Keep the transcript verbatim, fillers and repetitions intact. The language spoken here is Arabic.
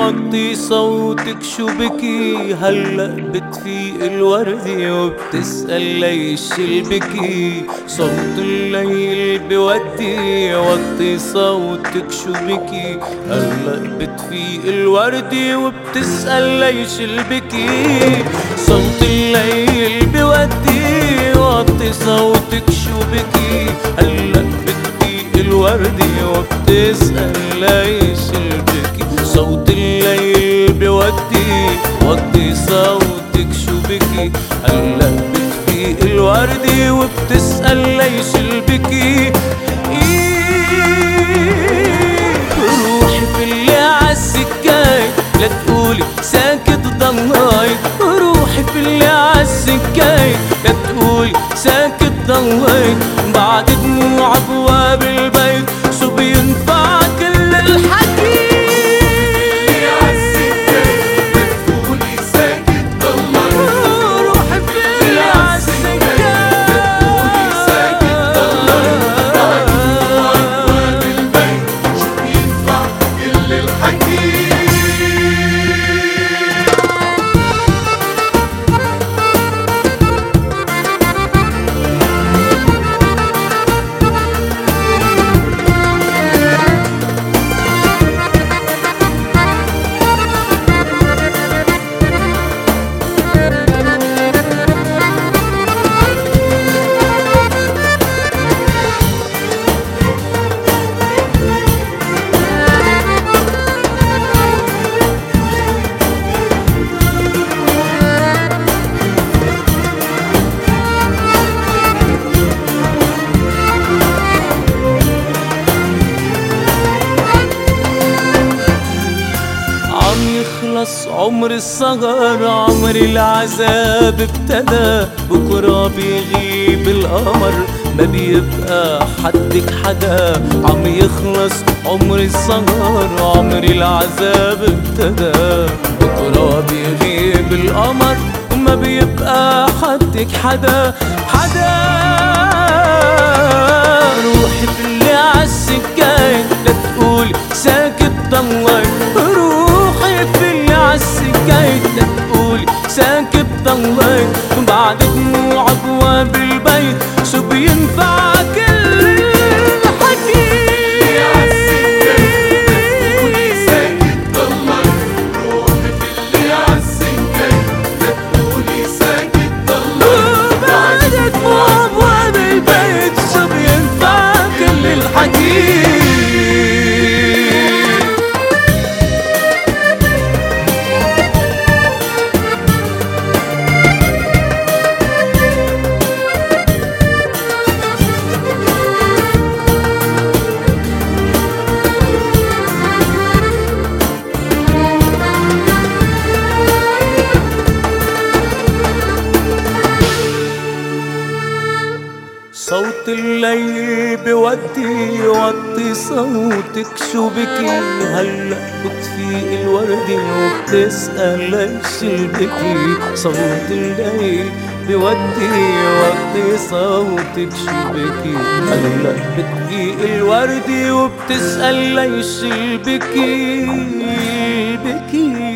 وطي صوتك شو بكي، هلأ بتفيق الوردي وبتسأل ليش البكي. صوت الليل بودي وطي صوتك شو بكي، هلأ بتفيق الوردي وبتسأل ليش البكي. صوت الليل بودي وطي صوتك شو بكي، هلأ بتفيق الوردي وبتسأل ليش البكي. صوت الليل بودي وطي صوتك شو بكي، هلأ بتفيق الوردي وبتسأل ليش البكي. روحي في اللي عالسكاية لا تقولي ساكت ضليت، روحي في اللي عالسكاية لا تقولي ساكت ضليت. بعد دموع ابواب البيت شو بينفع كل الحكي. خلص عمر الصغر عمر العذاب ابتدى، بكرة بيغيب القمر ما بيبقى حدك حدا. عم يخلص عمر الصغر عمر العذاب ابتدى، بكرة بيغيب القمر وما بيبقى حدك حدا حدا. روحي في اللي عالسكاية لا تقولي ساكت ضليت، روحي في اللي عالسكاية لا تقولي ساكت ضليت. بعد دموع ابواب البيت شو بينفع كل الحكي. صوت الليل بودي وطي صوتك شو بكي، هلأ بتفيق الوردي وبتسأل ليش البكي. صوت الليل بودي وطي صوتك شو بكي، هلأ بتفيق الوردي وبتسأل ليش البكي البكي.